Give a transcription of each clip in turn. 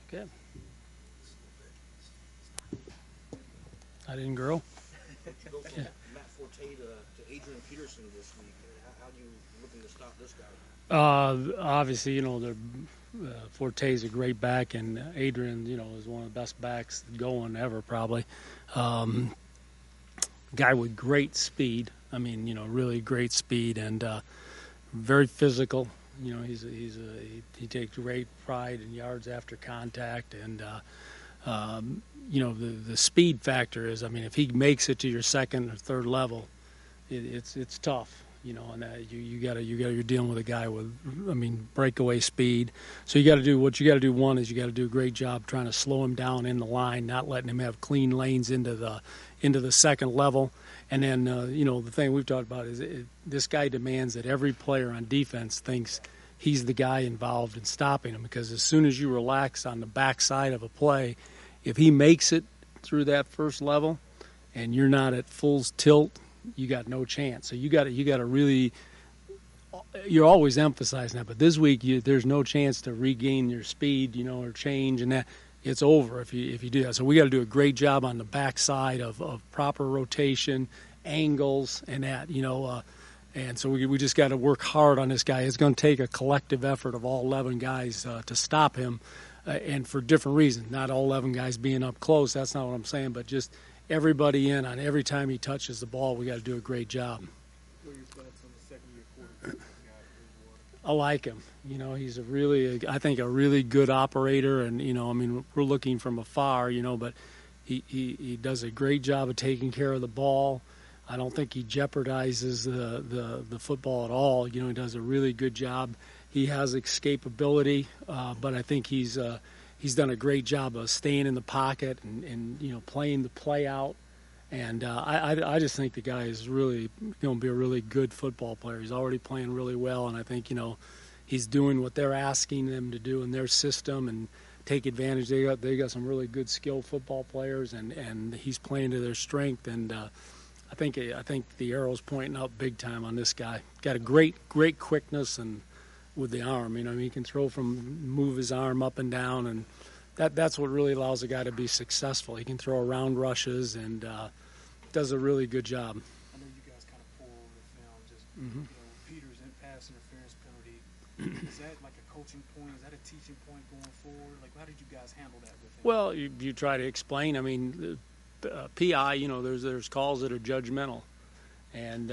Okay. I didn't grow. You go from Matt Forte to Adrian Peterson this week. How do you looking to stop this guy? Obviously, the Forte is a great back, and Adrian, is one of the best backs going ever, probably. Guy with great speed. I mean, really great speed and very physical. He takes great pride in yards after contact, and the speed factor is. I mean, if he makes it to your second or third level, it's tough. And you're dealing with a guy with, breakaway speed. So what you got to do. One is you got to do a great job trying to slow him down in the line, not letting him have clean lanes into the second level. And then the thing we've talked about is this guy demands that every player on defense thinks he's the guy involved in stopping him, because as soon as you relax on the backside of a play, if he makes it through that first level and you're not at full tilt, you got no chance. So you got to really, you're always emphasizing that, but this week there's no chance to regain your speed, or change, and that it's over if you do that. So we got to do a great job on the backside of proper rotation, angles, and that, and so we just got to work hard on this guy. It's going to take a collective effort of all 11 guys to stop him, and for different reasons. Not all 11 guys being up close. That's not what I'm saying, but just everybody in on every time he touches the ball. We got to do a great job. What are your thoughts on the second-year quarterback? I like him. He's I think a really good operator, and we're looking from afar, but he does a great job of taking care of the ball. I don't think he jeopardizes the football at all. He does a really good job. He has escapability, but I think he's done a great job of staying in the pocket and playing the play out. And I just think the guy is really going to be a really good football player. He's already playing really well, and I think he's doing what they're asking them to do in their system and take advantage. They got some really good skilled football players, and he's playing to their strength. And I think the arrow's pointing up big time on this guy. Got a great quickness and with the arm. He can move his arm up and down, and that's what really allows a guy to be successful. He can throw around rushes and does a really good job. I know you guys kind of pour over the film, just Peters and pass interference penalty. Is that like a coaching point? Is that a teaching point going forward? Like, how did you guys handle that with him? Well, you try to explain. PI, there's calls that are judgmental, and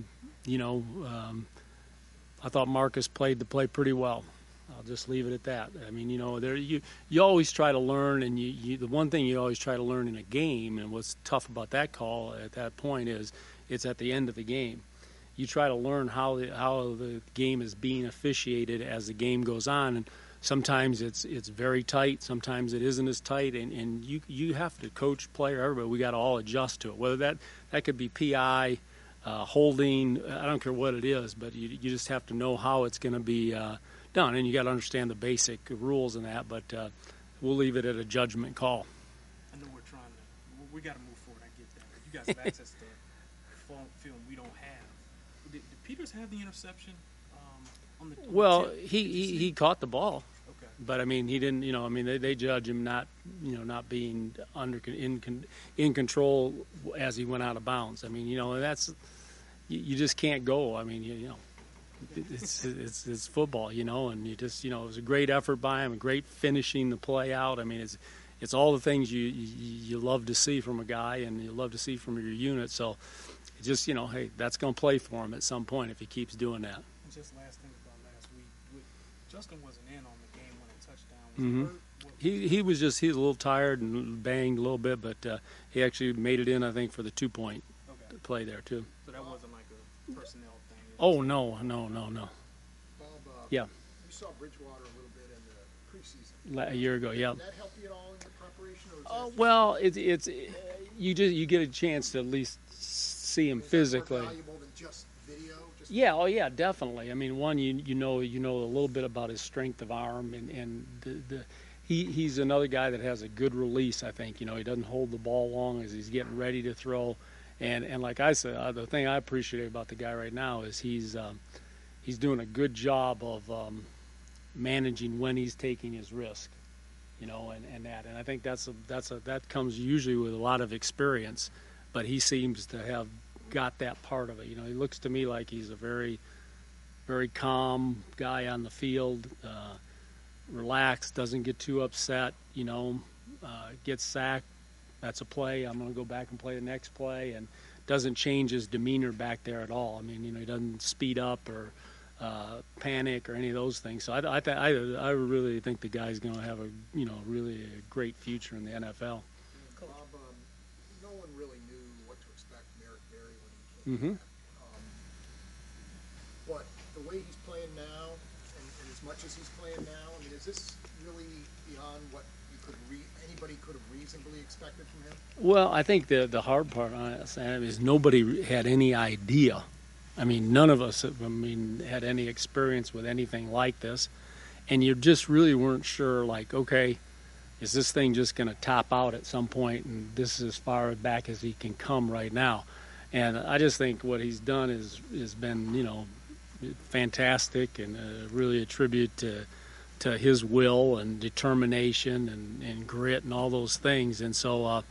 I thought Marcus played the play pretty well. I'll just leave it at that. You always try to learn, and the one thing you always try to learn in a game, and what's tough about that call at that point is it's at the end of the game. You try to learn how the game is being officiated as the game goes on, and sometimes it's very tight, sometimes it isn't as tight, and you have to coach, player, everybody. We got to all adjust to it. Whether that could be PI, holding, I don't care what it is, but you just have to know how it's going to be done, and you got to understand the basic rules in that. But we'll leave it at a judgment call. I know we got to move forward. I get that. But you guys have access to film we don't have. Did Peters have the interception on the? Well, he caught the ball. Okay. But he didn't. They judge him not being in control as he went out of bounds. That's you just can't go. It's football, and you just it was a great effort by him, a great finishing the play out. It's all the things you love to see from a guy, and you love to see from your unit. So, it just hey, that's going to play for him at some point if he keeps doing that. Just last thing about last week, Justin wasn't in on the game-winning touchdown. Was he hurt? He was a little tired and banged a little bit, but he actually made it in, I think, for the 2-point play there too. So that wasn't like a personnel thing. Oh no. Bob, Yeah. You saw Bridgewater a little bit in the preseason. A year ago, yeah. Did that help you at all in your preparation? Or Well, you get a chance to at least see him physically. More valuable than just video? Yeah, definitely. One, you know a little bit about his strength of arm, and he's another guy that has a good release. I think he doesn't hold the ball long as he's getting ready to throw, and like I said, the thing I appreciate about the guy right now is he's doing a good job of managing when he's taking his risk. you know, and I think that comes usually with a lot of experience, but he seems to have got that part of it. You know, he looks to me like he's a very, very calm guy on the field, relaxed, doesn't get too upset, you know, gets sacked, that's a play, I'm going to go back and play the next play, and doesn't change his demeanor back there at all. I mean, you know, he doesn't speed up or panic or any of those things. So I really think the guy's going to have really a great future in the NFL. Bob, no one really knew what to expect from Eric Berry when he came back. But the way he's playing now, and as much as he's playing now, I mean, is this really beyond what anybody could have reasonably expected from him? Well, I think the hard part on it, Sam, is nobody had any idea. I mean, none of us, had any experience with anything like this, and you just really weren't sure. Like, okay, is this thing just going to top out at some point, and this is as far back as he can come right now? And I just think what he's done has been, you know, fantastic, and really a tribute to his will and determination and grit and all those things. And so,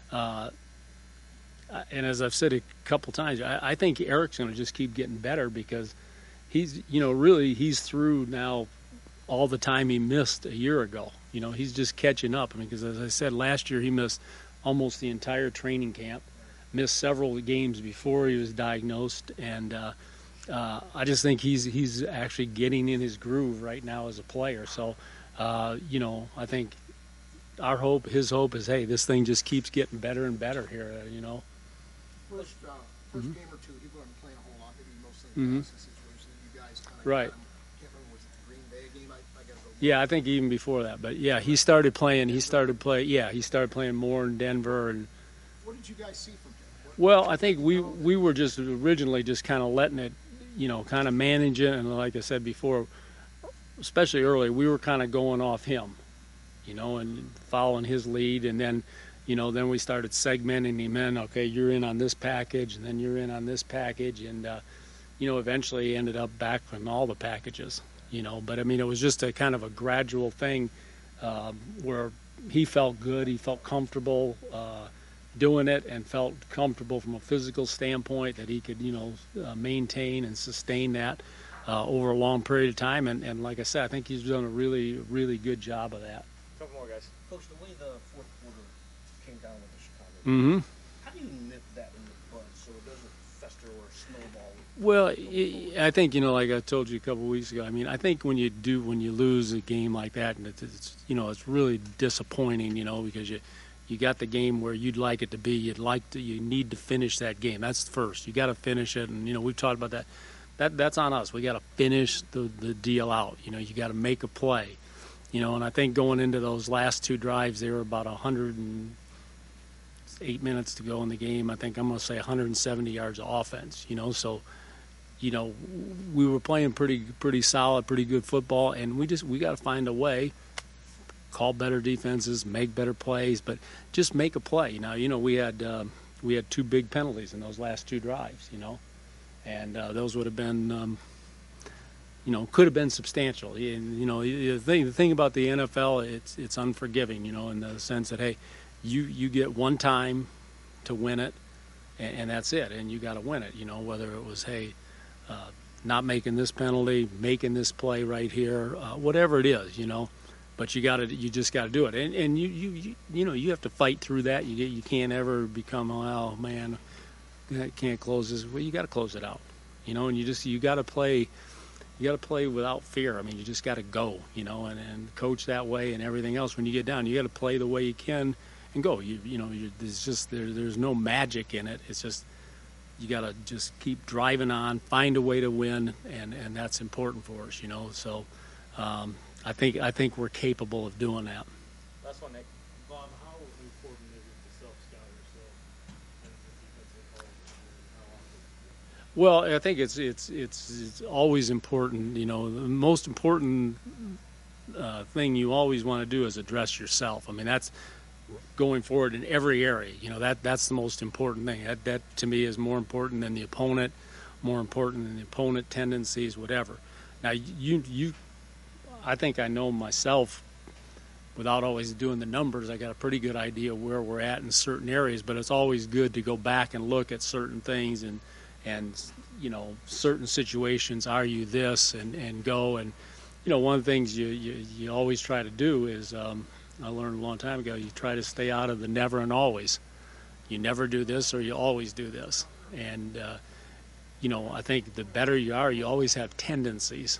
and as I've said a couple times, I think Eric's going to just keep getting better, because he's, you know, really he's through now all the time he missed a year ago. You know, he's just catching up. I mean, because as I said, last year he missed almost the entire training camp, missed several games before he was diagnosed, and I just think he's actually getting in his groove right now as a player. So, you know, I think his hope is, hey, this thing just keeps getting better and better here, you know. First game or two, he wasn't playing a whole lot, maybe mostly in the passing situation. You guys kind of right. Can't remember, was it the Green Bay game? I got to go. Yeah, I think even before that, but yeah, he started playing more in Denver. And what did you guys see from him? Well, I think we were just originally just kind of letting it, you know, kind of manage it, and like I said before, especially early, we were kind of going off him, you know, and following his lead, and then, you know, then we started segmenting him in. Okay, you're in on this package, and then you're in on this package, and you know, eventually he ended up back from all the packages, you know. But I mean, it was just a kind of a gradual thing where he felt good, he felt comfortable doing it, and felt comfortable from a physical standpoint that he could, you know, maintain and sustain that over a long period of time. And like I said, I think he's done a really, really good job of that. Couple more guys. Coach, the way the fourth quarter came down with the Chicago, how do you nip that in the bud so it doesn't fester or snowball? Well, I think, you know, like I told you a couple of weeks ago, I mean, I think when you lose a game like that, and it's you know, it's really disappointing, you know, because you got the game where you'd like it to be. You need to finish that game. That's first. You got to finish it, and you know, we've talked about that. That's on us. We got to finish the deal out. You know, you got to make a play. You know, and I think going into those last two drives, they were about 108 minutes to go in the game. I think I'm going to say 170 yards of offense. You know, so, you know, we were playing pretty solid, pretty good football, and we got to find a way. Call better defenses, make better plays, but just make a play. Now, you know, we had two big penalties in those last two drives, you know, and those would have been, you know, could have been substantial. And, you know, the thing about the NFL, it's unforgiving, you know, in the sense that, hey, you get one time to win it, and that's it, and you got to win it, you know, whether it was, hey, not making this penalty, making this play right here, whatever it is, you know. But you just got to do it, and you know, you have to fight through that. You can't ever become, oh man, I can't close this. Well, you got to close it out, you know. And you got to play without fear. I mean, you just got to go, you know, and coach that way, and everything else. When you get down, you got to play the way you can and go. You know, there's no magic in it. It's just you got to just keep driving on, find a way to win, and that's important for us, you know. So. I think we're capable of doing that. Last one, Nick. Bob, how important is it to self-scout yourself as a defensive coach? Well, I think it's always important. You know, the most important thing you always want to do is address yourself. I mean, that's going forward in every area. You know, that's the most important thing. That to me is more important than the opponent, more important than the opponent tendencies, whatever. Now, I think I know myself without always doing the numbers, I got a pretty good idea where we're at in certain areas. But it's always good to go back and look at certain things and certain situations. Are you this and go and one of the things you always try to do is I learned a long time ago. You try to stay out of the never and always. You never do this or you always do this. And I think the better you are, you always have tendencies.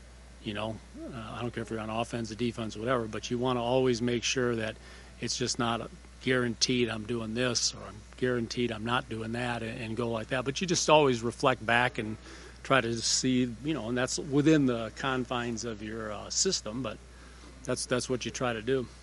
I don't care if you're on offense or defense or whatever, but you want to always make sure that it's just not guaranteed I'm doing this or I'm guaranteed I'm not doing that and go like that. But you just always reflect back and try to see, and that's within the confines of your system, but that's what you try to do.